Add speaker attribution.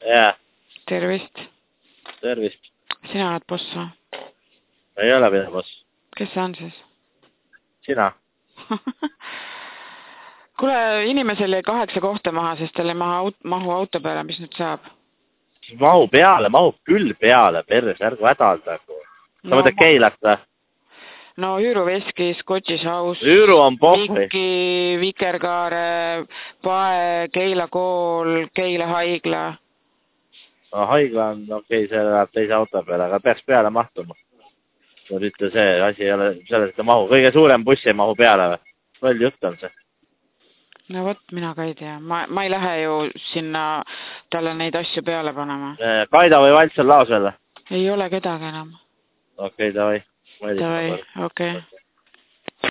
Speaker 1: Jaa.
Speaker 2: Tervist.
Speaker 1: Tervist.
Speaker 2: Sina oled boss või?
Speaker 1: Ei ole mida boss.
Speaker 2: Kes see on siis?
Speaker 1: Sina.
Speaker 2: Kuule, inimesel jäi 8 kohta maha, sest tal ei mahu auto peale, mis nüüd saab?
Speaker 1: Mahu peale, mahub küll peale, perres, ärgu hädaldagu. Sa mõtled Keilat või?
Speaker 2: No Üüruveski, Scottish House,
Speaker 1: Üüru on pohvi.
Speaker 2: Viki, Vikerkaare, Pae, Keila kool, Keila haigla.
Speaker 1: No, haigla on okei, see läheb teise auto peale, aga peaks peale mahtuma. Nüüd ütle see, asi ei ole selles, et mahu. Kõige suurem buss ei mahu peale või? Loll jutt on see.
Speaker 2: No võt, mina ka ei tea. Ma ei lähe ju sinna talle neid asju peale panema.
Speaker 1: Kaida või Valts on laos veel?
Speaker 2: Ei ole kedagi enam.
Speaker 1: Okei, davai.
Speaker 2: Davai, okei.